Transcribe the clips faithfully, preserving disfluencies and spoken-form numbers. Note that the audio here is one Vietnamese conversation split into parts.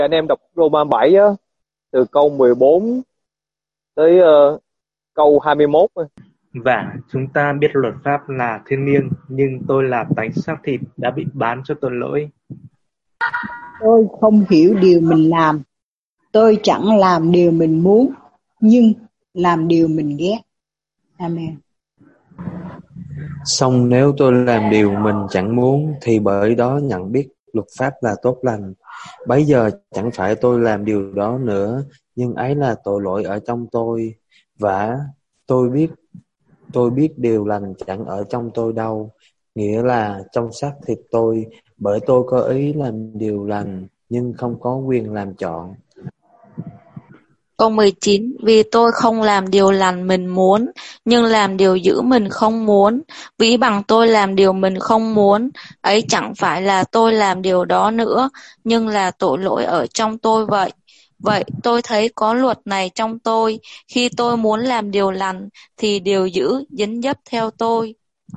Anh em đọc Roma bảy á, từ câu mười bốn tới uh, câu hai mươi mốt. Và chúng ta biết luật pháp là thiêng liêng, nhưng tôi là tánh xác thịt đã bị bán cho tội lỗi. Tôi không hiểu điều mình làm. Tôi chẳng làm điều mình muốn, nhưng làm điều mình ghét. Amen. Song nếu tôi làm điều mình chẳng muốn, thì bởi đó nhận biết luật pháp là tốt lành. Bấy giờ chẳng phải tôi làm điều đó nữa, nhưng ấy là tội lỗi ở trong tôi. Và tôi biết tôi biết điều lành chẳng ở trong tôi đâu, nghĩa là trong xác thịt tôi, bởi tôi có ý làm điều lành, nhưng không có quyền làm chọn. Câu mười chín, vì tôi không làm điều lành mình muốn, nhưng làm điều dữ mình không muốn. Ví bằng tôi làm điều mình không muốn, ấy chẳng phải là tôi làm điều đó nữa, nhưng là tội lỗi ở trong tôi vậy. Vậy tôi thấy có luật này trong tôi, khi tôi muốn làm điều lành, thì điều dữ dính dấp theo tôi.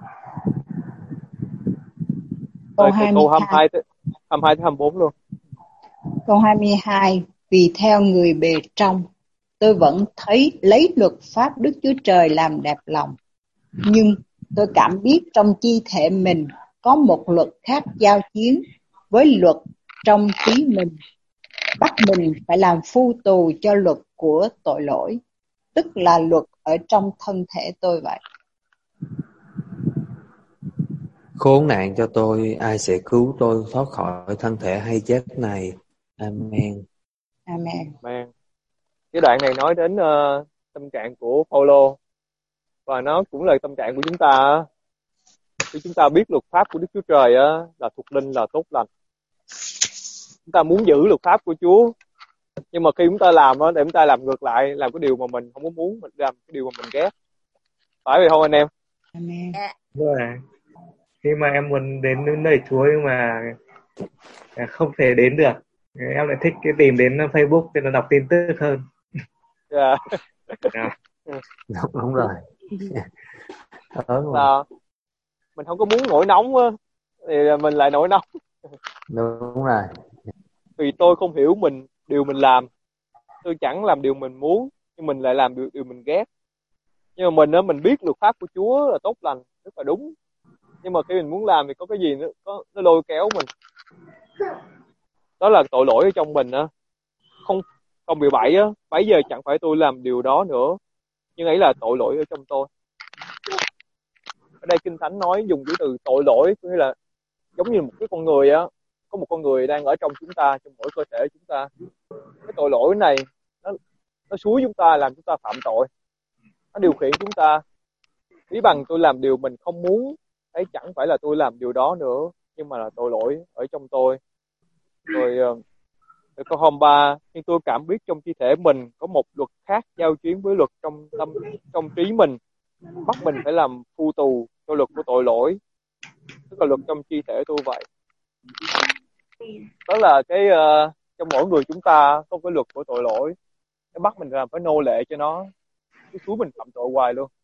Câu hai mươi hai tới hai mươi hai bốn luôn. Câu hai mươi hai, vì theo người bề trong, tôi vẫn thấy lấy luật pháp Đức Chúa Trời làm đẹp lòng. Nhưng tôi cảm biết trong chi thể mình có một luật khác giao chiến với luật trong trí mình, bắt mình phải làm phu tù cho luật của tội lỗi, tức là luật ở trong thân thể tôi vậy. Khốn nạn cho tôi, ai sẽ cứu tôi thoát khỏi thân thể hay chết này? Amen. Amen. Amen. Cái đoạn này nói đến uh, tâm trạng của Phaolô, và nó cũng là tâm trạng của chúng ta. Khi chúng ta biết luật pháp của Đức Chúa Trời á, là thuộc linh, là tốt lành, chúng ta muốn giữ luật pháp của Chúa, nhưng mà khi chúng ta làm á, để chúng ta làm ngược lại, làm cái điều mà mình không có muốn, mình làm cái điều mà mình ghét. Phải vậy không anh em? Amen. Rồi, khi mà em muốn đến nơi Chúa nhưng mà không thể đến được, em lại thích cái tìm đến Facebook để nó đọc tin tức hơn. Yeah. Yeah. Đúng, đúng rồi. Là mình không có muốn nổi nóng á, thì mình lại nổi nóng. Đúng rồi. Vì tôi không hiểu mình điều mình làm, tôi chẳng làm điều mình muốn, nhưng mình lại làm điều, điều mình ghét. Nhưng mà mình á, mình biết luật pháp của Chúa là tốt lành, rất là đúng, nhưng mà khi mình muốn làm thì có cái gì nó có nó lôi kéo mình. Đó là tội lỗi ở trong mình á. Không Câu mười bảy á, bây giờ chẳng phải tôi làm điều đó nữa, nhưng ấy là tội lỗi ở trong tôi. Ở đây Kinh Thánh nói dùng cái từ tội lỗi, có nghĩa là giống như một cái con người á, có một con người đang ở trong chúng ta, trong mỗi cơ thể chúng ta. Cái tội lỗi này nó nó xúi chúng ta, làm chúng ta phạm tội, nó điều khiển chúng ta. Ví bằng tôi làm điều mình không muốn, ấy chẳng phải là tôi làm điều đó nữa, nhưng mà là tội lỗi ở trong tôi. Rồi câu hôm ba, nhưng tôi cảm biết trong chi thể mình có một luật khác giao chiến với luật trong tâm trong trí mình, bắt mình phải làm phu tù cho luật của tội lỗi, tức là luật trong chi thể tôi vậy. Đó là cái uh, trong mỗi người chúng ta có cái luật của tội lỗi, nó bắt mình làm phải nô lệ cho nó, cái xúi mình phạm tội hoài luôn.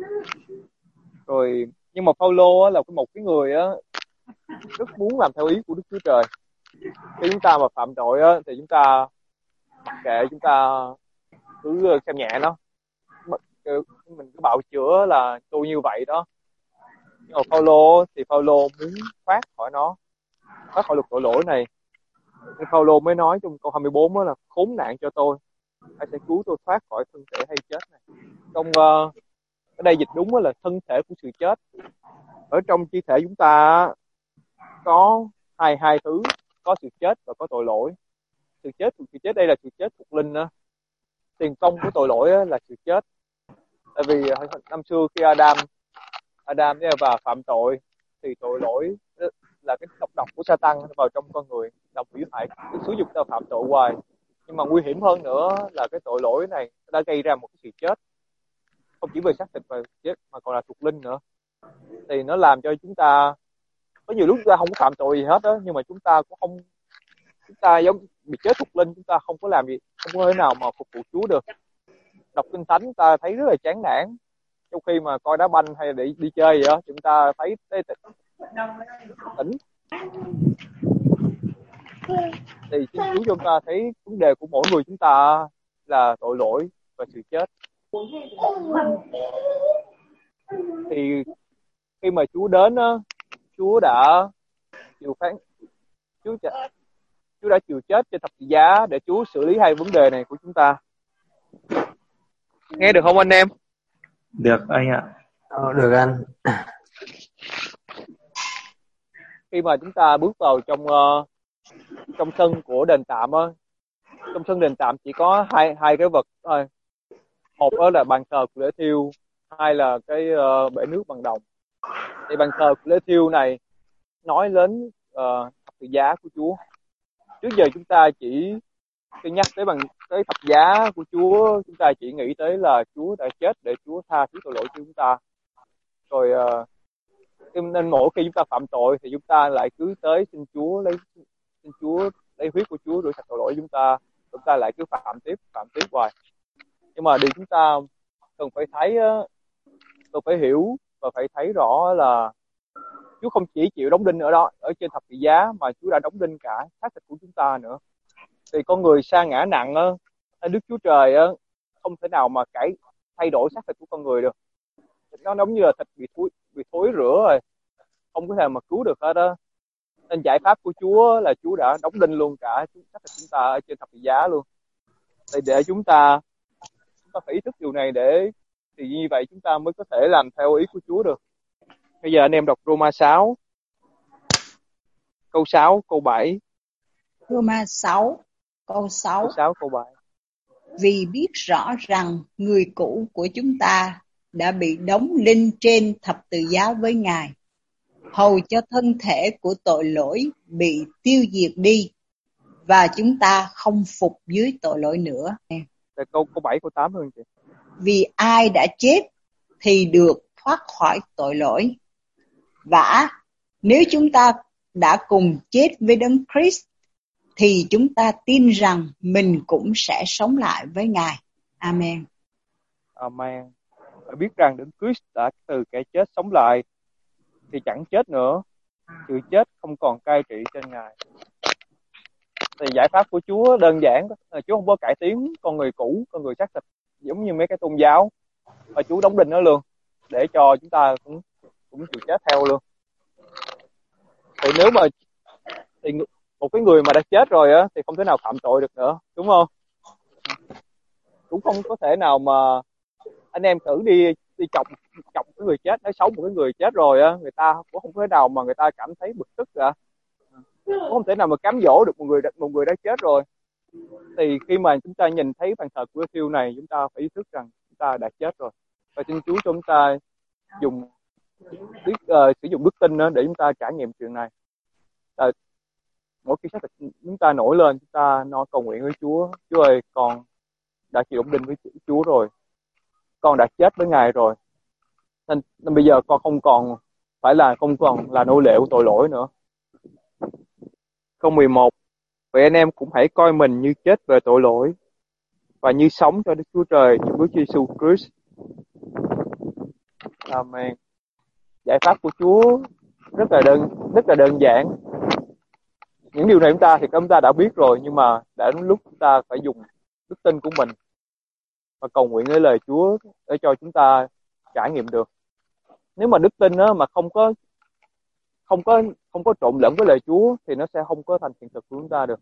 Rồi nhưng mà Phaolô á, là một cái người á, rất muốn làm theo ý của Đức Chúa Trời. Khi chúng ta mà phạm tội á, thì chúng ta mặc kệ, chúng ta cứ xem nhẹ nó, mình cứ bạo chữa là tôi như vậy đó. Nhưng mà Phaolô thì Phaolô muốn thoát khỏi nó, thoát khỏi luật tội lỗi này, nên Phaolô mới nói trong câu hai mươi bốn đó là khốn nạn cho tôi, ai sẽ cứu tôi thoát khỏi thân thể hay chết này. Trong uh, ở đây dịch đúng là thân thể của sự chết. Ở trong chi thể chúng ta có hai hai thứ, có sự chết và có tội lỗi. Sự chết sự chết đây là sự chết thuộc linh đó. Tiền công của tội lỗi là sự chết. Tại vì năm xưa khi Adam Adam với Eva phạm tội, thì tội lỗi là cái độc độc của Satan vào trong con người, độc hủy hoại, cái xúi dục ta phạm tội hoài. Nhưng mà nguy hiểm hơn nữa là cái tội lỗi này đã gây ra một cái sự chết, không chỉ về xác thịt và chết mà còn là thuộc linh nữa. Thì nó làm cho chúng ta có nhiều lúc chúng ta không có phạm tội gì hết đó, nhưng mà chúng ta cũng không chúng ta giống bị chết thuộc linh, chúng ta không có làm gì, không có thể nào mà phục vụ Chúa được. Đọc Kinh Thánh ta thấy rất là chán nản, trong khi mà coi đá banh hay để đi chơi vậy đó, chúng ta thấy tê tỉnh. Thì xin Chúa cho chúng ta thấy vấn đề của mỗi người chúng ta là tội lỗi và sự chết. Thì khi mà Chúa đến á, Chúa đã chịu phán, Chúa Chúa đã chịu chết trên thập tự giá để Chúa xử lý hai vấn đề này của chúng ta. Nghe được không anh em? Được anh ạ. Ờ, được anh. Khi mà chúng ta bước vào trong uh, trong sân của đền tạm á, trong sân đền tạm chỉ có hai hai cái vật thôi. Một đó là bàn thờ của lễ thiêu, hai là cái uh, bể nước bằng đồng. Thì bàn thờ của lễ thiêu này nói đến uh, thập tự giá của Chúa. Trước giờ chúng ta chỉ khi nhắc tới bằng cái thập giá của Chúa, chúng ta chỉ nghĩ tới là Chúa đã chết để Chúa tha thứ tội lỗi cho chúng ta. Rồi uh, nên mỗi khi chúng ta phạm tội thì chúng ta lại cứ tới xin Chúa lấy xin Chúa lấy huyết của Chúa rửa sạch tội lỗi chúng ta, chúng ta lại cứ phạm tiếp phạm tiếp hoài. Nhưng mà điều chúng ta cần phải thấy, cần phải hiểu và phải thấy rõ là Chúa không chỉ chịu đóng đinh ở đó ở trên thập tự giá, mà Chúa đã đóng đinh cả xác thịt của chúng ta nữa. Thì con người sa ngã nặng á, Đức Chúa Trời á, không thể nào mà cải thay đổi xác thịt của con người được. Nó giống như là thịt bị thối bị thối rữa rồi, không có thể mà cứu được hết đó. Nên giải pháp của Chúa là Chúa đã đóng đinh luôn cả xác thịt chúng ta ở trên thập tự giá luôn. Thì để chúng ta chúng ta phải ý thức điều này, để thì như vậy chúng ta mới có thể làm theo ý của Chúa được. Bây giờ anh em đọc Roma sáu câu sáu, câu bảy. Roma sáu câu sáu. Câu sáu, câu bảy. Vì biết rõ rằng người cũ của chúng ta đã bị đóng đinh trên thập tự giá với Ngài, hầu cho thân thể của tội lỗi bị tiêu diệt đi, và chúng ta không phục dưới tội lỗi nữa. Để câu câu bảy, câu tám hơn chị. Vì ai đã chết thì được thoát khỏi tội lỗi. Vả, nếu chúng ta đã cùng chết với Đấng Christ, thì chúng ta tin rằng mình cũng sẽ sống lại với Ngài. Amen. Amen. Phải biết rằng Đấng Christ đã từ kẻ chết sống lại, thì chẳng chết nữa, sự chết không còn cai trị trên Ngài. Thì giải pháp của Chúa đơn giản, Chúa không có cải tiến con người cũ, con người xác thịt giống như mấy cái tôn giáo, và Chúa đóng đinh nó luôn để cho chúng ta cũng cũng chịu chết theo luôn. Thì nếu mà thì một cái người mà đã chết rồi á thì không thể nào phạm tội được nữa, đúng không? Cũng không có thể nào mà anh em thử đi đi chọc chọc cái người chết, nói xấu một cái người chết rồi á, người ta cũng không thể nào mà người ta cảm thấy bực tức cả. Cũng không thể nào mà cám dỗ được một người một người đã chết rồi. Thì khi mà chúng ta nhìn thấy bàn thờ của Thiêu này, chúng ta phải ý thức rằng chúng ta đã chết rồi, và xin Chúa cho chúng ta dùng biết uh, sử dụng đức tin để chúng ta trải nghiệm chuyện này. Uh, mỗi khi xác thịt chúng ta nổi lên, chúng ta nói cầu nguyện với Chúa: Chúa ơi, con đã chịu đóng đinh với Chúa rồi, con đã chết với Ngài rồi, nên, nên bây giờ con không còn phải là không còn là nô lệ của tội lỗi nữa. Câu mười một. Vậy anh em cũng hãy coi mình như chết về tội lỗi và như sống cho Đức Chúa Trời như Đức Giêsu Christ. Amen. Giải pháp của Chúa rất là đơn rất là đơn giản. Những điều này chúng ta thì chúng ta đã biết rồi, nhưng mà đã đến lúc chúng ta phải dùng đức tin của mình và cầu nguyện với lời Chúa để cho chúng ta trải nghiệm được. Nếu mà đức tin đó mà không có không có không có trộn lẫn với lời Chúa thì nó sẽ không có thành hiện thực của chúng ta được.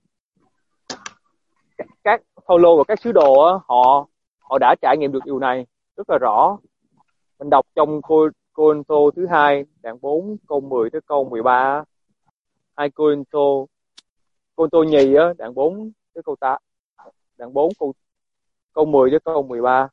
Các Phaolô và các sứ đồ đó, họ họ đã trải nghiệm được điều này rất là rõ. Mình đọc trong Cô-rinh-tô thứ hai đoạn bốn câu mười tới câu mười ba, hai Cô-rinh-tô Cô-rinh-tô nhì á, đoạn bốn tới câu tám, đoạn bốn câu câu mười tới câu mười ba.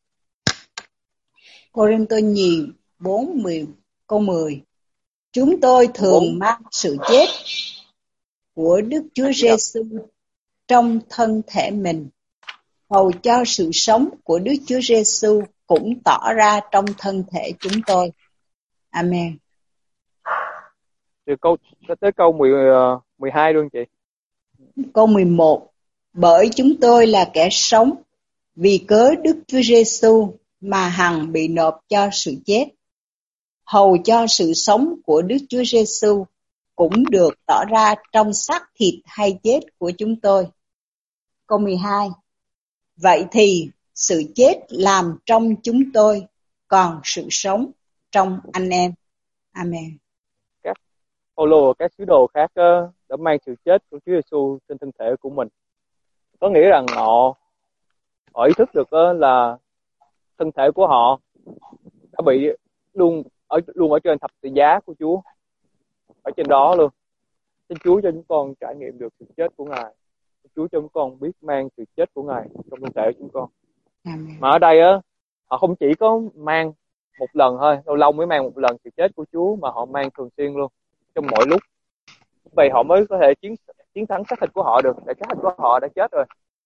Cô-rinh-tô nhì bốn mười câu mười. Chúng tôi thường bốn. mang sự chết của Đức Chúa Giêsu trong thân thể mình, hầu cho sự sống của Đức Chúa Giêsu cũng tỏ ra trong thân thể chúng tôi. Amen. Từ câu tới câu mười, mười hai luôn chị. Câu mười một. Bởi chúng tôi là kẻ sống vì cớ Đức Chúa Giêsu mà hằng bị nộp cho sự chết, hầu cho sự sống của Đức Chúa Giêsu cũng được tỏ ra trong xác thịt hay chết của chúng tôi. Câu mười hai. Vậy thì sự chết làm trong chúng tôi, còn sự sống trong anh em. Amen. Các Phaolô và các sứ đồ khác uh, đã mang sự chết của Chúa Giêsu trên thân thể của mình. Có nghĩa rằng họ họ ý thức được uh, là thân thể của họ đã bị luôn ở luôn ở trên thập tự giá của Chúa, ở trên đó luôn. Xin Chúa cho chúng con trải nghiệm được sự chết của Ngài. Xin Chúa cho chúng con biết mang sự chết của Ngài trong thân thể của chúng con. Amen. Mà ở đây á, họ không chỉ có mang một lần thôi, lâu lâu mới mang một lần sự chết của Chúa, mà họ mang thường xuyên luôn, trong mọi lúc. Vậy họ mới có thể chiến chiến thắng xác thịt của họ được, tại xác thịt của họ đã chết rồi.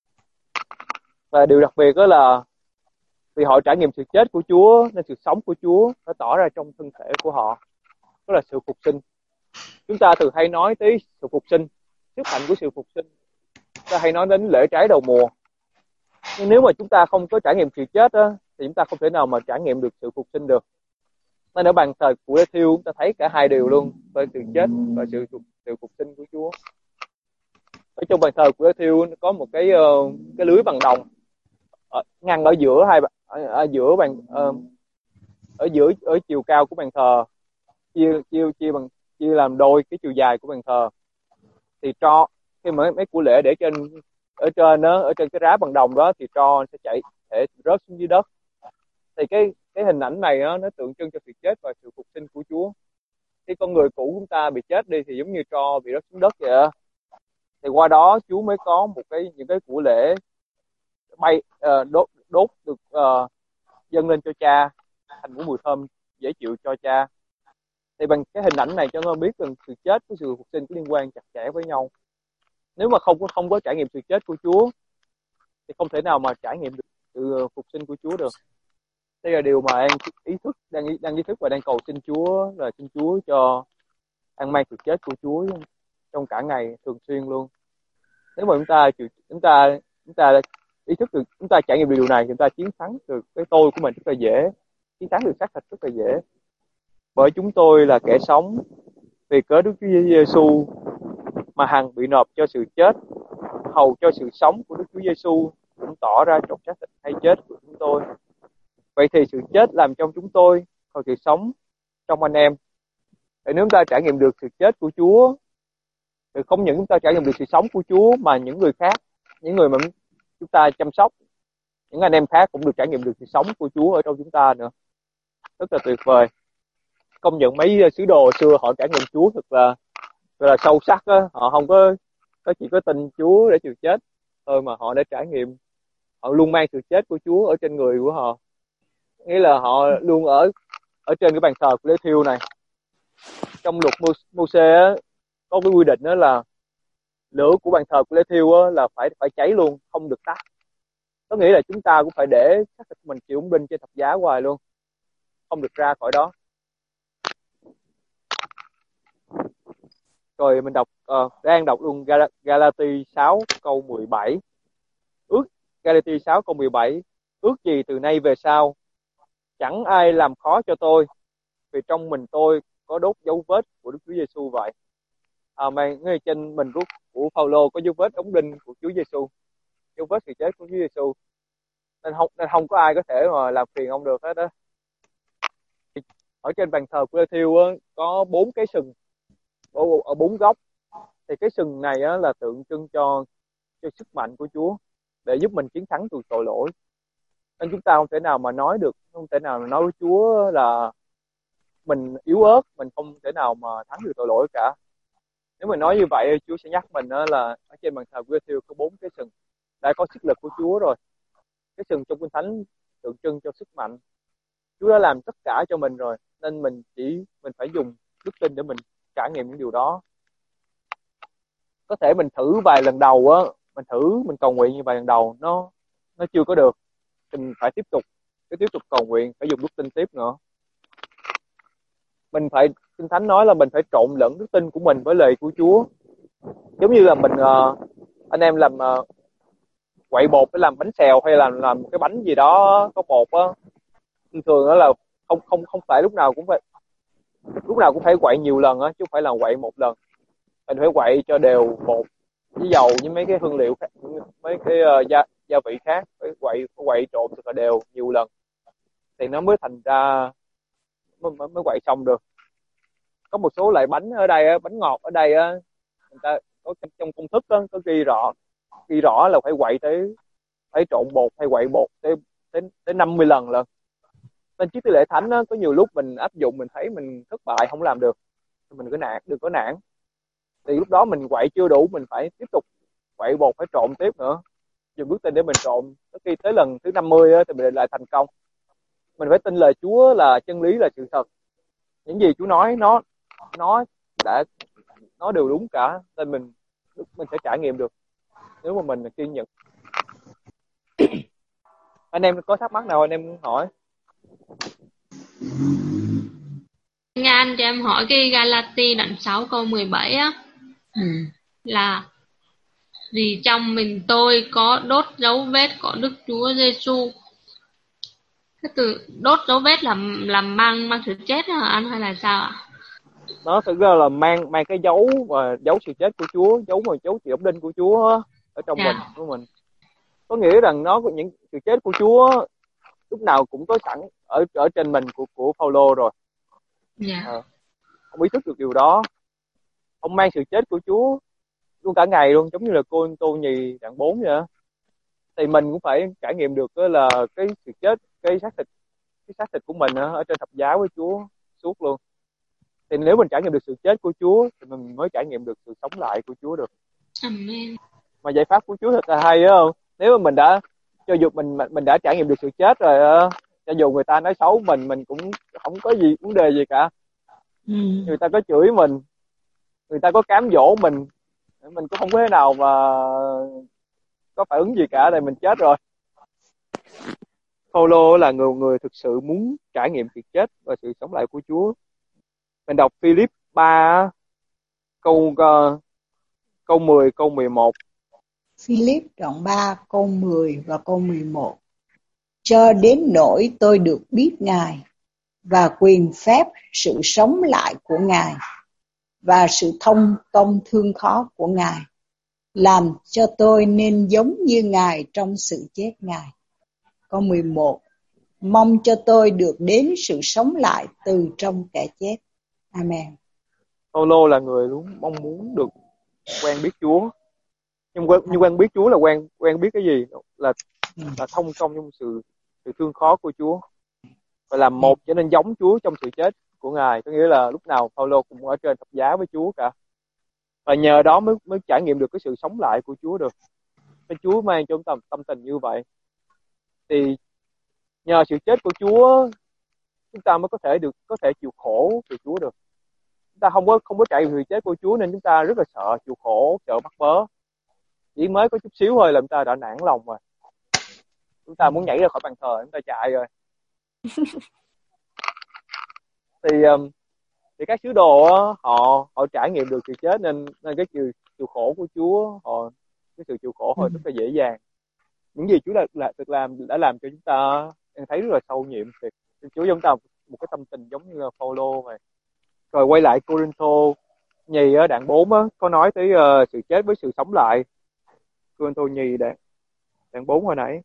Và điều đặc biệt đó là vì họ trải nghiệm sự chết của Chúa, nên sự sống của Chúa nó tỏ ra trong thân thể của họ, đó là sự phục sinh. Chúng ta thường hay nói tới sự phục sinh, sức mạnh của sự phục sinh. Chúng ta hay nói đến lễ trái đầu mùa. Nhưng nếu mà chúng ta không có trải nghiệm sự chết đó, thì chúng ta không thể nào mà trải nghiệm được sự phục sinh được. Nên ở bàn thờ của Lê Thiêu chúng ta thấy cả hai điều luôn, về sự chết và sự sự phục sinh của Chúa. Ở trong bàn thờ của Lê Thiêu có một cái uh, cái lưới bằng đồng ở, ngăn ở giữa hai ở, ở giữa bàn uh, ở giữa ở chiều cao của bàn thờ, chia chia chia bằng chia làm đôi cái chiều dài của bàn thờ. Thì tro khi mà mấy của lễ để trên ở trên đó, ở trên cái rá bằng đồng đó, thì tro sẽ chảy thể rớt xuống dưới đất. Thì cái cái hình ảnh này đó, nó tượng trưng cho sự chết và sự phục sinh của Chúa. Khi con người cũ chúng ta bị chết đi thì giống như tro bị rớt xuống đất vậy đó. Thì qua đó Chúa mới có một cái những cái của lễ bay uh, đốt đốt được uh, dâng lên cho Cha thành của mùi thơm dễ chịu cho Cha. Thì bằng cái hình ảnh này cho nó biết rằng sự chết với sự phục sinh có liên quan chặt chẽ với nhau. Nếu mà không có không có trải nghiệm sự chết của Chúa thì không thể nào mà trải nghiệm được sự phục sinh của Chúa được. Đây là điều mà An ý thức đang đang ý thức và đang cầu xin Chúa, là xin Chúa cho An mang sự chết của Chúa trong cả ngày thường xuyên luôn. Nếu mà chúng ta chúng ta chúng ta ý thức được, chúng ta trải nghiệm được điều này, chúng ta chiến thắng được cái tôi của mình rất là dễ, chiến thắng được xác thịt rất là dễ. Bởi chúng tôi là kẻ sống vì cớ Đức Chúa Giêsu mà hằng bị nộp cho sự chết, hầu cho sự sống của Đức Chúa Giêsu cũng tỏ ra trong xác thịt hay chết của chúng tôi. Vậy thì sự chết làm trong chúng tôi, còn sự sống trong anh em. Để nếu chúng ta trải nghiệm được sự chết của Chúa, thì không những chúng ta trải nghiệm được sự sống của Chúa, mà những người khác, những người mà chúng ta chăm sóc, những anh em khác cũng được trải nghiệm được sự sống của Chúa ở trong chúng ta nữa. Rất là tuyệt vời. Công nhận mấy sứ đồ xưa họ trải nghiệm Chúa thật là thật là sâu sắc á. Họ không có có chỉ có tin Chúa để chịu chết thôi, mà họ đã trải nghiệm, họ luôn mang sự chết của Chúa ở trên người của họ. Nghĩa là họ luôn ở ở trên cái bàn thờ của Lê Thiêu này. Trong luật Mô-sê có cái quy định đó là lửa của bàn thờ của Lê Thiêu á, là phải phải cháy luôn, không được tắt. Có nghĩa là chúng ta cũng phải để xác thịt mình chịu ống đinh trên thập giá hoài luôn, không được ra khỏi đó. Rồi mình đọc uh, đang đọc luôn Gal- Galati sáu câu mười bảy. Ước Galati sáu câu mười bảy. Ước gì từ nay về sau chẳng ai làm khó cho tôi, vì trong mình tôi có đốt dấu vết của Đức Chúa Giêsu vậy. À, mà ngay trên mình của, của Phaolô có dấu vết ống đinh của Chúa Giêsu, dấu vết sự chết của Chúa Giêsu, nên không nên không có ai có thể mà làm phiền ông được hết đó. Ở trên bàn thờ của Lê Thiêu á, có bốn cái sừng ở, ở bốn góc. Thì cái sừng này á, là tượng trưng cho cho sức mạnh của Chúa để giúp mình chiến thắng từ tội lỗi. Nên chúng ta không thể nào mà nói được, không thể nào mà nói với Chúa là mình yếu ớt, mình không thể nào mà thắng được tội lỗi cả. Nếu mà nói như vậy, Chúa sẽ nhắc mình đó là ở trên bàn thờ của Lê Thiêu có bốn cái sừng, đã có sức lực của Chúa rồi. Cái sừng trong Kinh Thánh tượng trưng cho sức mạnh. Chúa đã làm tất cả cho mình rồi, nên mình chỉ mình phải dùng đức tin để mình trải nghiệm những điều đó. Có thể mình thử vài lần đầu á, mình thử mình cầu nguyện như vài lần đầu nó nó chưa có được, mình phải tiếp tục cái tiếp tục cầu nguyện, phải dùng đức tin tiếp nữa. Mình phải, Kinh Thánh nói là mình phải trộn lẫn đức tin của mình với lời của Chúa. Giống như là mình uh, anh em làm uh, quậy bột để làm bánh xèo, hay là làm cái bánh gì đó có bột á, thường thường đó là không không không phải lúc nào cũng phải lúc nào cũng phải quậy nhiều lần á, chứ không phải là quậy một lần. Mình phải quậy cho đều bột với dầu với mấy cái hương liệu khác, mấy cái uh, gia gia vị khác, phải quậy phải quậy trộn thật là đều nhiều lần thì nó mới thành ra mới, mới, mới quậy xong được. Có một số loại bánh ở đây á, bánh ngọt ở đây á, người ta có trong công thức đó, có ghi rõ ghi rõ là phải quậy tới, phải trộn bột hay quậy bột tới tới tới năm mươi lần lần. Nên chiếc tỷ lệ thánh á, có nhiều lúc mình áp dụng mình thấy mình thất bại không làm được, mình cứ nản, đừng có nản. Thì lúc đó mình quậy chưa đủ, mình phải tiếp tục quậy bột, phải trộn tiếp nữa, dùng bước tin để mình trộn. Khi tới lần thứ năm mươi á, thì mình lại thành công. Mình phải tin lời Chúa là chân lý, là sự thật. Những gì Chúa nói nó nó đã nó đều đúng cả, nên mình mình sẽ trải nghiệm được nếu mà mình kiên nhẫn. Anh em có thắc mắc nào anh em hỏi? Nghe anh cho em hỏi cái Galati đoạn sáu câu mười bảy á, Ừ. là vì trong mình tôi có đốt dấu vết của Đức Chúa Giêsu. Cái từ đốt dấu vết là làm mang mang sự chết hả anh, hay là sao ạ? Nó thực ra là mang mang cái dấu mà dấu sự chết của Chúa, dấu mà dấu chì ống đinh của Chúa á, ở trong Dạ. mình của mình. Có nghĩa rằng nó có những sự chết của Chúa lúc nào cũng có sẵn ở ở trên mình của của Phaolô rồi. Dạ. À, ông ý thức được điều đó. Ông mang sự chết của Chúa luôn cả ngày luôn, giống như là cô Tô Nhì đoạn bốn vậy. Thì mình cũng phải trải nghiệm được là cái sự chết, cái xác thịt cái xác thịt của mình ở trên thập giá với Chúa suốt luôn. Thì nếu mình trải nghiệm được sự chết của Chúa thì mình mới trải nghiệm được sự sống lại của Chúa được. Amen. Mà giải pháp của Chúa thật là hay á không? Nếu mà mình đã cho dù mình mình đã trải nghiệm được sự chết rồi, cho dù người ta nói xấu mình mình cũng không có gì vấn đề gì cả. Ừ. Người ta có chửi mình, người ta có cám dỗ mình, mình cũng không có thế nào mà có phản ứng gì cả, tại mình chết rồi. Phaolô là người người thực sự muốn trải nghiệm sự chết và sự sống lại của Chúa. Mình đọc Philip ba câu uh, câu mười, câu mười một. Philip đoạn ba câu mười và câu mười một. Cho đến nỗi tôi được biết Ngài và quyền phép sự sống lại của Ngài và sự thông công thương khó của Ngài, làm cho tôi nên giống như Ngài trong sự chết Ngài. Câu mười một. Mong cho tôi được đến sự sống lại từ trong kẻ chết. Amen. Phaolô là người luôn mong muốn được quen biết Chúa. Nhưng quen, nhưng quen biết Chúa là quen quen biết cái gì? Là là thông công trong sự sự thương khó của Chúa. Và làm một trở nên giống Chúa trong sự chết của Ngài. Có nghĩa là lúc nào Phaolô cũng ở trên thập giá với Chúa cả. Và nhờ đó mới mới trải nghiệm được cái sự sống lại của Chúa được. Cái Chúa mang cho chúng ta tâm tình như vậy. Thì nhờ sự chết của Chúa chúng ta mới có thể được có thể chịu khổ vì Chúa được. Chúng ta không có không có trải nghiệm sự chết của Chúa nên chúng ta rất là sợ chịu khổ, sợ bắt bớ. Chỉ mới có chút xíu thôi là chúng ta đã nản lòng rồi. Chúng ta muốn nhảy ra khỏi bàn thờ, chúng ta chạy rồi. thì thì các sứ đồ họ họ trải nghiệm được sự chết nên nên cái chịu chịu khổ của Chúa, họ cái sự chịu khổ họ rất là dễ dàng. Những gì Chúa đã, đã được làm đã làm cho chúng ta thấy rất là sâu nhiệm. Thì Chúa cho chúng ta một cái tâm tình giống như là Phaolô vậy. Rồi quay lại Cô-rinh-thô nhì ở đoạn bốn á, có nói tới uh, sự chết với sự sống lại. Cô-rinh-thô nhì đoạn đoạn bốn hồi nãy,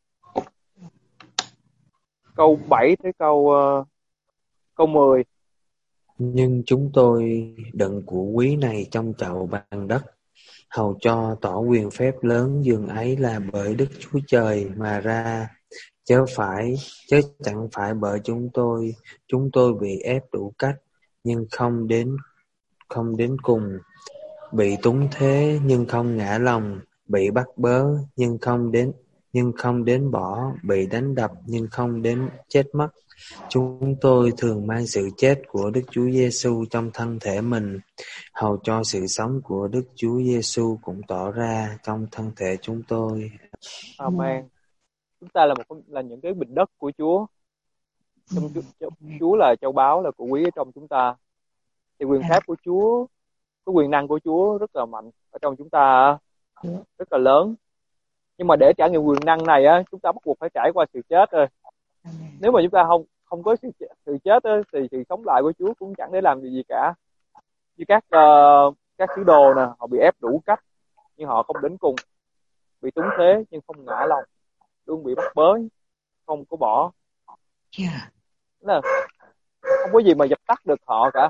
câu bảy tới câu uh, câu mười. Nhưng chúng tôi đựng của quý này trong chậu bằng đất, hầu cho tỏ quyền phép lớn dường ấy là bởi Đức Chúa Trời mà ra, chớ phải chớ chẳng phải bởi chúng tôi. Chúng tôi bị ép đủ cách, nhưng không đến không đến cùng, bị túng thế nhưng không ngã lòng, bị bắt bớ nhưng không đến nhưng không đến bỏ, bị đánh đập nhưng không đến chết mất. Chúng tôi thường mang sự chết của Đức Chúa Giêsu trong thân thể mình, hầu cho sự sống của Đức Chúa Giêsu cũng tỏ ra trong thân thể chúng tôi. Amen. Chúng ta là một là những cái bình đất của Chúa. Trong Chúa, Chúa là châu báu, là của quý ở trong chúng ta. Thì quyền phép của Chúa, cái quyền năng của Chúa rất là mạnh ở trong chúng ta, rất là lớn. Nhưng mà để trải nghiệm quyền năng này á, chúng ta bắt buộc phải trải qua sự chết rồi. Nếu mà chúng ta không không có sự, sự chết á, thì sự sống lại của Chúa cũng chẳng để làm gì cả. Như các uh, các sứ đồ nè, họ bị ép đủ cách nhưng họ không đến cùng, bị túng thế nhưng không ngã lòng, luôn bị bắt bớ không có bỏ. Yeah. Là không có gì mà dập tắt được họ cả.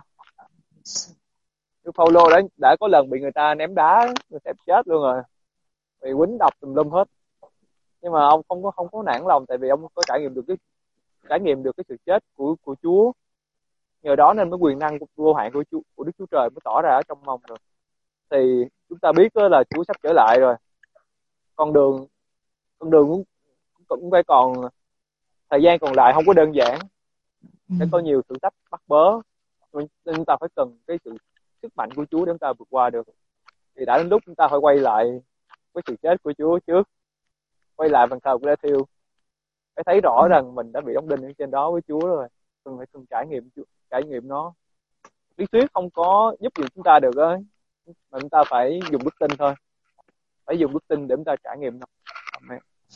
Như Phaolô đã đã có lần bị người ta ném đá, người ta chết luôn rồi, bị quýnh đập tùm lum hết, nhưng mà ông không có không có nản lòng, tại vì ông có trải nghiệm được cái trải nghiệm được cái sự chết của của Chúa. Nhờ đó nên mới quyền năng vô hạn của Chúa, của Đức Chúa Trời mới tỏ ra ở trong ông rồi. Thì chúng ta biết đó là Chúa sắp trở lại rồi. Con đường con đường cũng cũng phải còn thời gian còn lại, không có đơn giản, sẽ có nhiều thử thách bắt bớ, nên chúng ta phải cần cái sự sức mạnh của Chúa để chúng ta vượt qua được. Thì đã đến lúc chúng ta phải quay lại với sự chết của Chúa trước, quay lại bàn thờ của đã thiêu, phải thấy rõ rằng mình đã bị đóng đinh ở trên đó với Chúa rồi, cần phải cần trải nghiệm trải nghiệm nó. Lý thuyết không có giúp gì chúng ta được á, mà chúng ta phải dùng đức tin thôi, phải dùng đức tin để chúng ta trải nghiệm nó. Amen.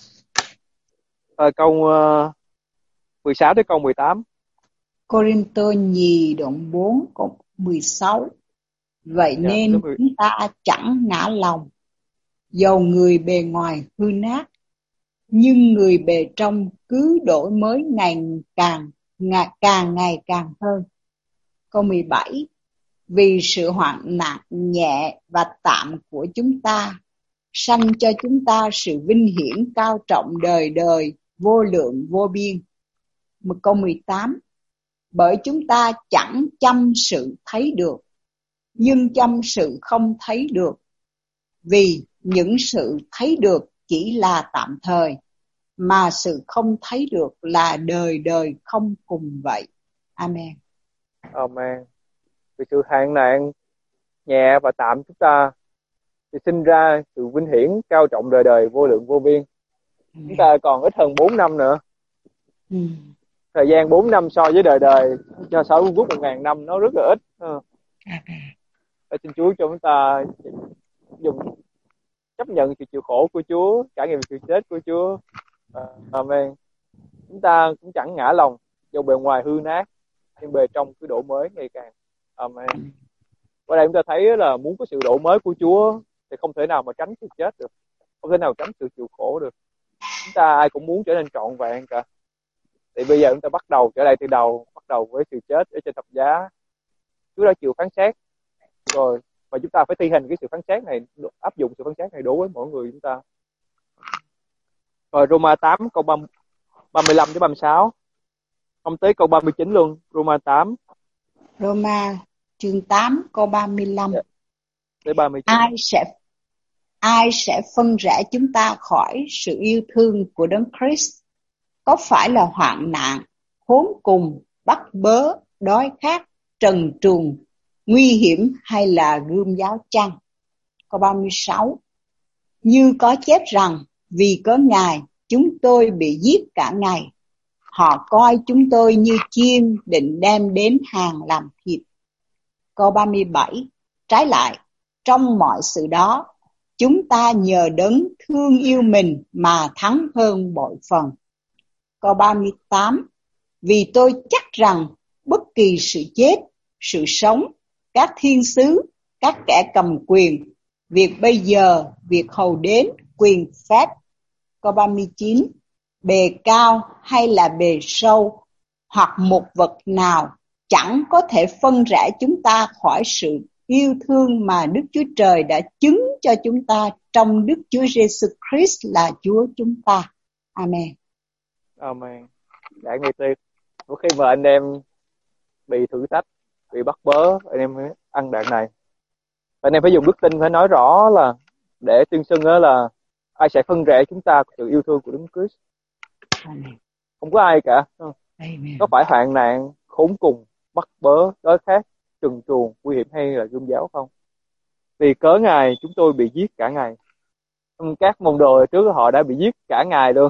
À, câu uh, mười sáu tới câu mười tám. Cô-rinh-tô nhì đoạn bốn câu mười sáu. Vậy dạ, nên chúng ta chẳng ngã lòng, dầu người bề ngoài hư nát, nhưng người bề trong cứ đổi mới ngày càng ngày, càng ngày càng hơn. Câu mười bảy. Vì sự hoạn nạn nhẹ và tạm của chúng ta sanh cho chúng ta sự vinh hiển cao trọng đời đời vô lượng vô biên. Một câu mười tám. Bởi chúng ta chẳng chăm sự thấy được, nhưng chăm sự không thấy được, vì những sự thấy được chỉ là tạm thời, mà sự không thấy được là đời đời không cùng vậy. Amen. Amen. Vì sự hạn nạn nhẹ và tạm chúng ta thì sinh ra sự vinh hiển cao trọng đời đời vô lượng vô biên. Amen. Chúng ta còn ít hơn bốn năm nữa. Ừ. Thời gian bốn năm so với đời đời, cho so với quốc một ngàn năm nó rất là ít. Ừ. Và xin Chúa cho chúng ta dùng chấp nhận sự chịu khổ của Chúa, trải nghiệm sự chết của Chúa. Amen. Chúng ta cũng chẳng ngã lòng, dù bề ngoài hư nát, nhưng bề trong cứ đổi mới ngày càng. Amen. Ở đây chúng ta thấy là muốn có sự đổi mới của Chúa thì không thể nào mà tránh sự chết được, không thể nào tránh sự chịu khổ được. Chúng ta ai cũng muốn trở nên trọn vẹn cả. Thì bây giờ chúng ta bắt đầu trở lại từ đầu, bắt đầu với sự chết ở trên thập giá. Chúa đã chịu phán xét rồi, và chúng ta phải thi hành cái sự phán xét này, áp dụng sự phán xét này đối với mỗi người chúng ta. Rồi Roma tám câu ba mươi lăm đến ba mươi sáu, không tới câu ba mươi chín luôn. Roma tám. Roma chương tám câu ba mươi lăm. Yeah. Tới ba mươi chín. Ai sẽ ai sẽ phân rẽ chúng ta khỏi sự yêu thương của Đấng Christ? Có phải là hoạn nạn, khốn cùng, bắt bớ, đói khát, trần truồng, nguy hiểm hay là gươm giáo chăng? Câu ba mươi sáu. Như có chép rằng, vì có Ngài, chúng tôi bị giết cả ngày. Họ coi chúng tôi như chiên định đem đến hàng làm thịt. Câu ba mươi bảy. Trái lại, trong mọi sự đó, chúng ta nhờ Đấng thương yêu mình mà thắng hơn bội phần. Câu ba mươi tám. Vì tôi chắc rằng bất kỳ sự chết, sự sống, các thiên sứ, các kẻ cầm quyền, việc bây giờ, việc hầu đến, quyền phép. Câu ba mươi chín. Bề cao hay là bề sâu, hoặc một vật nào chẳng có thể phân rẽ chúng ta khỏi sự yêu thương mà Đức Chúa Trời đã chứng cho chúng ta trong Đức Chúa Giêsu Christ là Chúa chúng ta. Amen. Amen. Đã nghe tiếp. Mỗi khi mà anh em bị thử thách, bị bắt bớ, anh em phải ăn đạn này. Anh em phải dùng đức tin, phải nói rõ là để tuyên xưng đó là ai sẽ phân rẽ chúng ta sự yêu thương của Đức Christ. Amen. Không có ai cả. Amen. Có phải hoạn nạn, khốn cùng, bắt bớ, đói khát, trần truồng, nguy hiểm hay là gươm giáo không? Vì cớ Ngài chúng tôi bị giết cả ngày. Các môn đồ trước họ đã bị giết cả ngày luôn.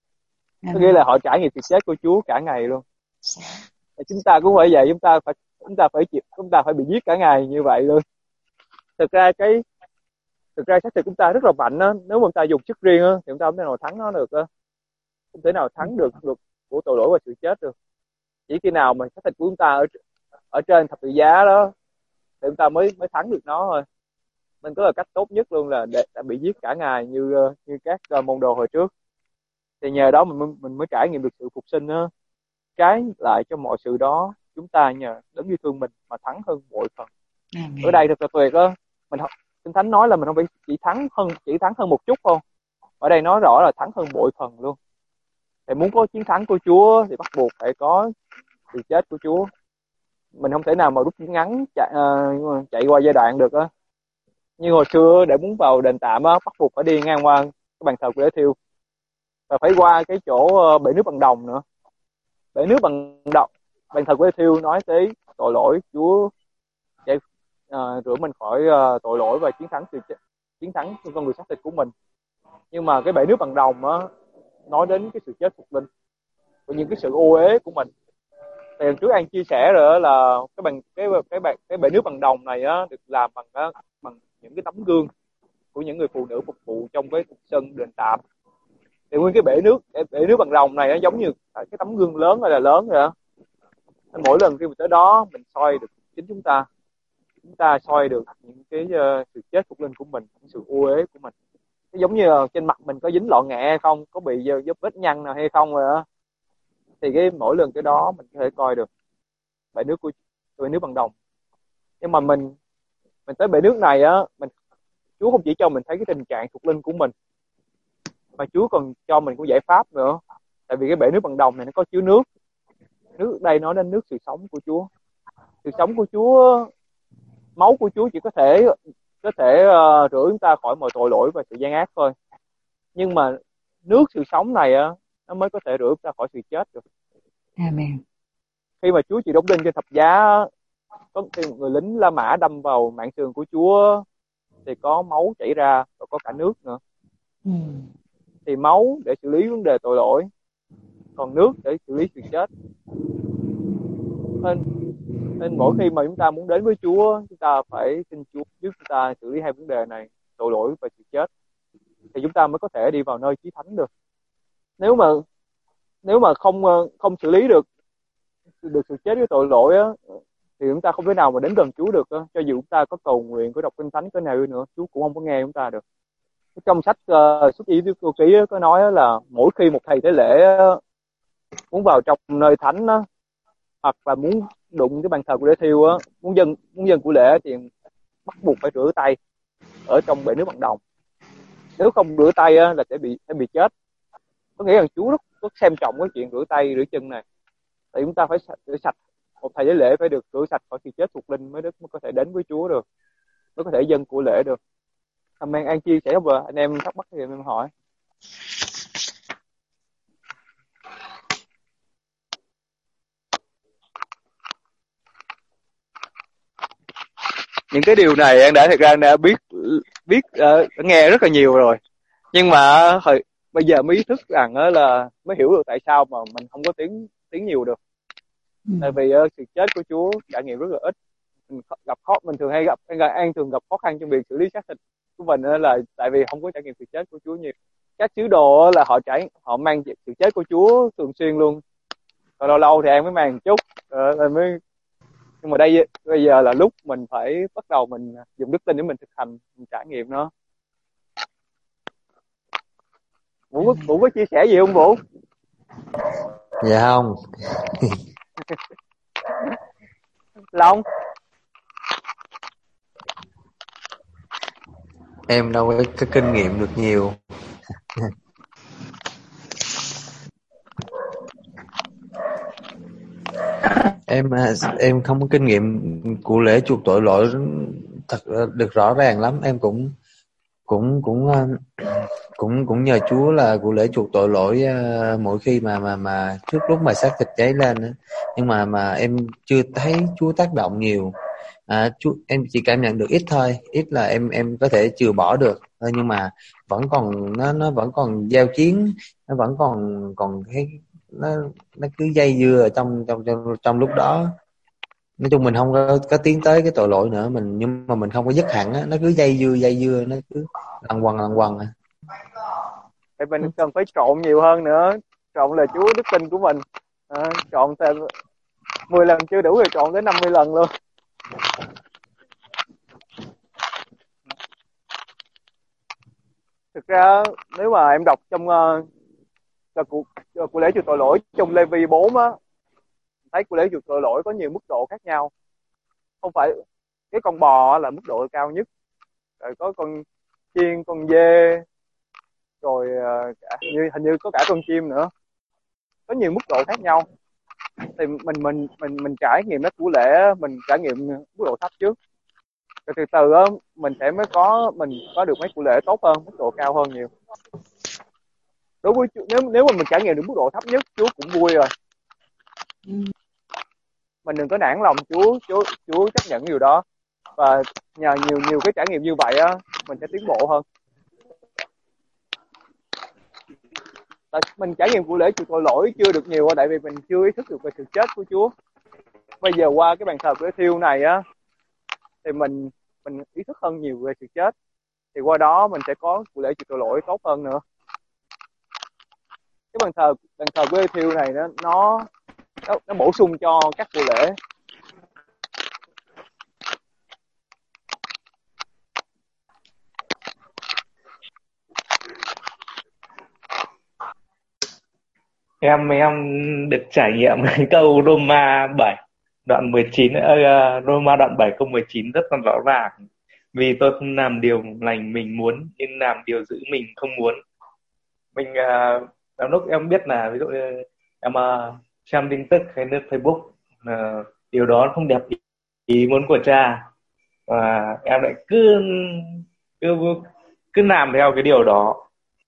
Có nghĩa là họ trải nghiệm sự chết của Chúa cả ngày luôn. Chúng ta cũng phải vậy, chúng ta phải chúng ta phải chịu, chúng ta phải bị giết cả ngày như vậy luôn. Thực ra cái thực ra xác thịt chúng ta rất là mạnh á, nếu mà chúng ta dùng sức riêng á thì chúng ta không thể nào thắng nó được á. Không thể nào thắng được được của tội lỗi và sự chết được. Chỉ khi nào mình xác thịt của chúng ta ở ở trên thập tự giá đó thì chúng ta mới mới thắng được nó thôi. Nên đó là cách tốt nhất luôn, là để đã bị giết cả ngày như như các uh, môn đồ hồi trước. Thì nhờ đó mình mình mới trải nghiệm được sự phục sinh đó. Trái lại cho mọi sự đó, chúng ta nhờ đấng yêu thương mình mà thắng hơn bội phần. Amen. Ở đây thật là tuyệt đó. Mình Kinh Thánh nói là mình không phải chỉ thắng hơn chỉ thắng hơn một chút không. Ở đây nói rõ là thắng hơn bội phần luôn. Thì muốn có chiến thắng của Chúa thì bắt buộc phải có sự chết của Chúa. Mình không thể nào mà rút ngắn chạy, uh, chạy qua giai đoạn được á. Như hồi xưa để muốn vào đền tạm á, bắt buộc phải đi ngang qua cái bàn thờ của Lễ Thiêu và phải qua cái chỗ uh, bể nước bằng đồng nữa. Bể nước bằng đồng, bàn thờ của Lễ Thiêu nói tới tội lỗi, Chúa để uh, rửa mình khỏi uh, tội lỗi và chiến thắng sự chiến thắng con người xác thịt của mình. Nhưng mà cái bể nước bằng đồng á nói đến cái sự chết phục linh và những cái sự ô uế của mình. Thì trước anh chia sẻ rồi là cái bằng cái cái cái, cái bể nước bằng đồng này á được làm bằng á, bằng những cái tấm gương của những người phụ nữ phục vụ trong cái sân đền tạm. Thì nguyên cái bể nước cái bể nước bằng đồng này nó giống như cái tấm gương lớn hay là lớn rồi đó. Mỗi lần khi mình tới đó mình soi được chính chúng ta, chúng ta soi được những cái uh, sự chết phục linh của mình, những sự ô uế của mình. Nó giống như uh, trên mặt mình có dính lọ nghệ hay không, có bị uh, vết nhăn nào hay không rồi đó. Thì cái mỗi lần cái đó mình có thể coi được bể nước của bể nước bằng đồng. Nhưng mà mình mình tới bể nước này á, mình Chúa không chỉ cho mình thấy cái tình trạng thuộc linh của mình, mà Chúa còn cho mình có giải pháp nữa. Tại vì cái bể nước bằng đồng này nó có chứa nước. Nước đây nói đến nước sự sống của Chúa. Sự sống của Chúa, máu của Chúa chỉ có thể có thể uh, rửa chúng ta khỏi mọi tội lỗi và sự gian ác thôi. Nhưng mà nước sự sống này á, nó mới có thể rửa chúng ta khỏi sự chết được. Amen. Khi mà Chúa chịu đóng đinh trên thập giá, có người lính La Mã đâm vào mạn sườn của Chúa thì có máu chảy ra và có cả nước nữa. Ừ. Thì máu để xử lý vấn đề tội lỗi, còn nước để xử lý sự chết. Nên, nên mỗi khi mà chúng ta muốn đến với Chúa, chúng ta phải xin Chúa giúp chúng ta xử lý hai vấn đề này, tội lỗi và sự chết, thì chúng ta mới có thể đi vào nơi chí thánh được. Nếu mà nếu mà không không xử lý được được sự chết với tội lỗi á, thì chúng ta không thể nào mà đến gần Chúa được á. Cho dù chúng ta có cầu nguyện, có đọc Kinh Thánh cái nào nữa, Chúa cũng không có nghe chúng ta được. Trong sách uh, Xuất Ý Cô Ký có nói là mỗi khi một thầy tế lễ muốn vào trong nơi thánh á, hoặc là muốn đụng cái bàn thờ của Lễ Thiêu á, muốn dân muốn dân của lễ thì bắt buộc phải rửa tay ở trong bể nước bằng đồng. Nếu không rửa tay á, là sẽ bị sẽ bị chết. Có nghĩa là Chúa rất, rất xem trọng cái chuyện rửa tay rửa chân này. Tại chúng ta phải rửa sạch, một thầy tế lễ phải được rửa sạch khỏi sự chết thuộc linh mới được mới có thể đến với Chúa được, mới có thể dân của lễ được. Amen. An chia sẻ vừa anh em thắc mắc thì em hỏi. Những cái điều này em đã thật ra đã biết biết uh, nghe rất là nhiều rồi, nhưng mà hồi bây giờ mới ý thức rằng uh, là mới hiểu được tại sao mà mình không có tiếng tiếng nhiều được. Ừ. Tại vì uh, sự chết của Chúa trải nghiệm rất là ít. Mình gặp khó mình thường hay gặp An thường gặp khó khăn trong việc xử lý xác thịt của mình uh, là tại vì không có trải nghiệm sự chết của Chúa nhiều. Các sứ đồ uh, là họ trải họ mang sự chết của Chúa thường xuyên luôn. Còn lâu lâu thì em mới mang một chút uh, mới. Nhưng mà đây bây giờ là lúc mình phải bắt đầu mình dùng đức tin để mình thực hành, mình trải nghiệm nó. Vũ có, Vũ có chia sẻ gì không Vũ? Dạ không. Long? Em đâu có, có kinh nghiệm được nhiều. em em không có kinh nghiệm của lễ chuộc tội lỗi thật được rõ ràng lắm. Em cũng cũng cũng cũng cũng nhờ Chúa là của lễ chuộc tội lỗi mỗi khi mà mà mà trước lúc mà xác thịt cháy lên, nhưng mà mà em chưa thấy Chúa tác động nhiều. À, Chúa em chỉ cảm nhận được ít thôi, ít là em em có thể chừa bỏ được thôi, nhưng mà vẫn còn nó nó vẫn còn giao chiến, nó vẫn còn còn cái nó nó cứ dây dưa ở trong trong trong trong lúc đó. Nói chung mình không có, có tiến tới cái tội lỗi nữa, mình nhưng mà mình không có dứt hẳn á, nó cứ dây dưa dây dưa nó cứ lằng quăng lằng quăng. Thì mình cần phải trộn nhiều hơn nữa, trộn là Chúa đức tin của mình, à, trộn thêm mười lần chưa đủ rồi chọn tới năm mươi lần luôn. Thực ra nếu mà em đọc trong uh, là của, của lễ chuộc tội lỗi trong Lê Vi bốn á, thấy của lễ chuộc tội lỗi có nhiều mức độ khác nhau. Không phải cái con bò là mức độ cao nhất, rồi có con chiên, con dê, rồi uh, cả, như, hình như có cả con chim nữa, có nhiều mức độ khác nhau. Thì mình mình mình mình trải nghiệm nó của lễ, mình trải nghiệm mức độ thấp trước, rồi từ từ á mình sẽ mới có mình có được mấy của lễ tốt hơn, mức độ cao hơn nhiều. Đối với nếu nếu mà mình trải nghiệm được mức độ thấp nhất, Chúa cũng vui rồi. Mình đừng có nản lòng, Chúa Chúa Chúa chấp nhận điều đó, và nhờ nhiều nhiều cái trải nghiệm như vậy á, mình sẽ tiến bộ hơn. Tại mình trải nghiệm của lễ chuộc tội lỗi chưa được nhiều, tại vì mình chưa ý thức được về sự chết của Chúa. Bây giờ qua cái bàn thờ của thiêu này á, thì mình mình ý thức hơn nhiều về sự chết, thì qua đó mình sẽ có của lễ chuộc tội lỗi tốt hơn nữa. Cái bàn thờ bàn thờ của thiêu này nó nó nó, nó bổ sung cho các của lễ. em em được trải nghiệm cái câu Roma bảy đoạn mười chín, uh, Roma đoạn bảy câu mười chín rất là rõ ràng. Vì tôi không làm điều lành mình muốn, nhưng làm điều dữ mình không muốn. Mình uh, lúc em biết là ví dụ như em uh, xem tin tức hay lướt Facebook, uh, điều đó không đẹp ý, ý muốn của cha, và em lại cứ cứ cứ làm theo cái điều đó.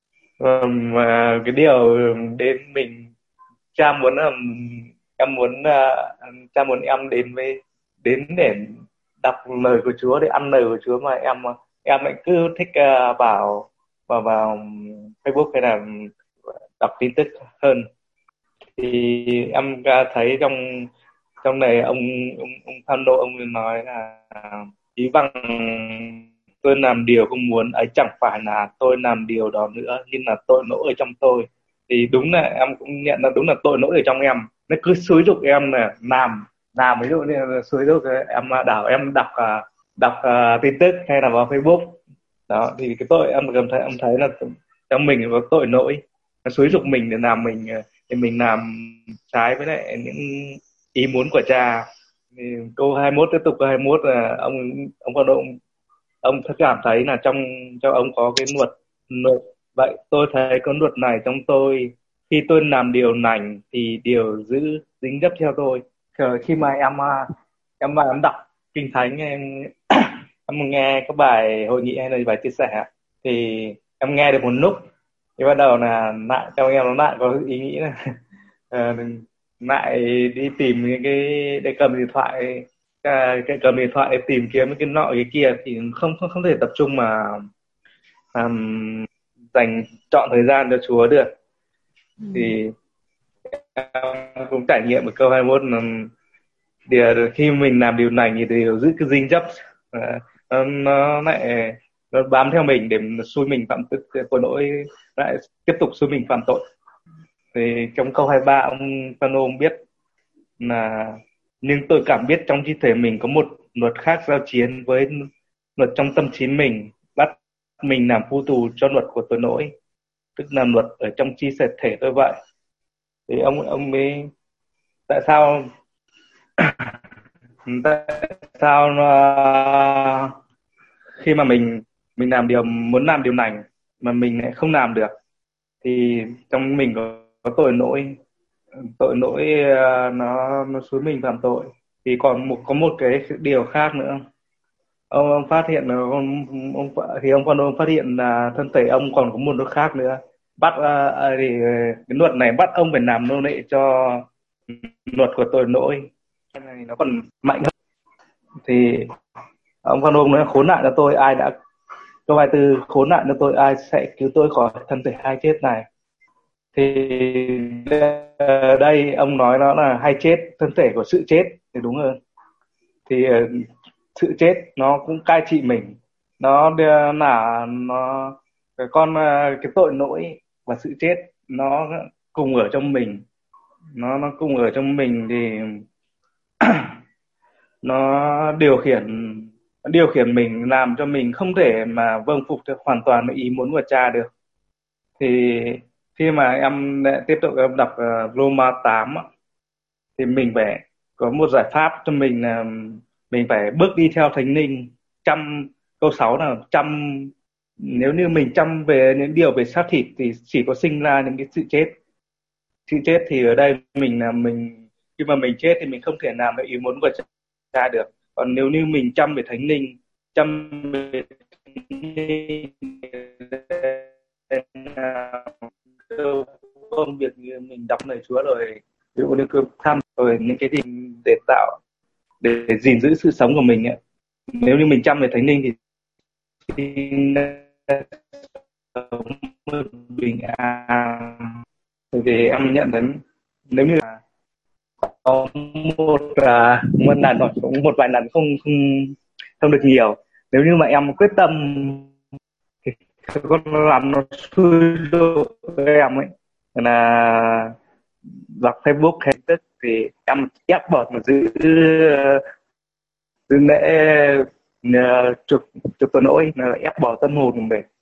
Mà cái điều đến mình cha muốn là em muốn uh, cha muốn em đến với đến để đọc lời của Chúa, để ăn lời của Chúa, mà em em lại cứ thích uh, vào vào vào Facebook hay là đọc tin tức hơn. Thì em thấy trong trong này ông ông ông Phan Đô ông nói là ý bằng tôi làm điều không muốn ấy chẳng phải là tôi làm điều đó nữa, nhưng là tội lỗi ở trong tôi. Thì đúng là em cũng nhận là đúng là tội lỗi ở trong em, nó cứ xúi giục em là làm làm ví dụ như là xúi giục em đảo em đọc đọc uh, tin tức hay là vào Facebook đó. Thì cái tội em cảm thấy em thấy là trong mình có tội lỗi, nó xúi giục mình để làm mình để mình làm trái với lại những ý muốn của cha. Thì câu hai mươi mốt tiếp tục, câu hai mươi mốt là ông ông Phan Đô ông ông cảm thấy là trong cho ông có cái luật luật vậy tôi thấy có luật này trong tôi, khi tôi làm điều lành thì điều dữ dính dấp theo tôi. Rồi khi mà em em mà em đọc kinh thánh, em em nghe các bài hội nghị hay là bài chia sẻ, thì em nghe được một lúc thì bắt đầu là lại trong em nó lại có ý nghĩ là uh, lại đi tìm những cái để cầm điện thoại cái, cái cầm điện thoại để tìm kiếm cái nọ cái kia, thì không không không thể tập trung mà um, dành chọn thời gian cho Chúa được. Ừ. Thì em cũng trải nghiệm một câu hai mươi mốt là thì khi mình làm điều lành thì điều giữ cái dính dấp, uh, nó lại nó bám theo mình để xui mình phạm tội lỗi, lại tiếp tục xui mình phạm tội. Thì trong câu hai mươi ba ông Pano biết là nhưng tôi cảm biết trong chi thể mình có một luật khác giao chiến với luật trong tâm trí mình, bắt mình làm phu tù cho luật của tội lỗi, tức là luật ở trong chi thể tôi vậy. Thì ông ông mới tại sao tại sao uh, khi mà mình mình làm điều muốn làm điều lành mà mình lại không làm được, thì trong mình có, có tội lỗi tội lỗi uh, nó nó xúi mình phạm tội. Thì còn một có một cái điều khác nữa, ông, ông phát hiện là ông, ông thì ông còn ông phát hiện là thân thể ông còn có một luật khác nữa, bắt uh, thì cái luật này bắt ông phải làm nô lệ cho luật của tội lỗi, cái này nó còn mạnh hơn. Thì ông Phan Ông nói khốn nạn cho tôi ai đã câu hai mươi tư khốn nạn cho tôi ai sẽ cứu tôi khỏi thân thể hai chết này. Thì đây ông nói nó là hai chết, thân thể của sự chết thì đúng hơn. Thì sự chết nó cũng cai trị mình, nó là nó cái con cái tội lỗi và sự chết nó cùng ở trong mình, nó nó cùng ở trong mình. Thì nó điều khiển nó điều khiển mình, làm cho mình không thể mà vâng phục được hoàn toàn ý muốn của cha được. Thì khi mà em tiếp tục em đọc uh, Roma tám thì mình phải có một giải pháp cho mình là mình phải bước đi theo Thánh Linh. Chăm câu sáu là chăm, nếu như mình chăm về những điều về xác thịt thì chỉ có sinh ra những cái sự chết. Sự chết thì ở đây mình là mình khi mà mình chết thì mình không thể làm được ý muốn của cha được. Còn nếu như mình chăm về Thánh Linh, chăm về công việc như mình đọc lời Chúa rồi, ví dụ như cơm thăm rồi những cái gì để tạo để gìn giữ sự sống của mình ấy. Nếu như mình chăm về Thánh Linh thì bình an. Vì em nhận thấy nếu như là có một là một lần hoặc cũng một vài lần không không không được nhiều, nếu như mà em quyết tâm thì có làm nó xui đổ em ấy là đọc Facebook hay tức thì em ép bọt mà giữ giữ lễ chục chục tuần lỗi là ép bỏ tâm hồn của mình.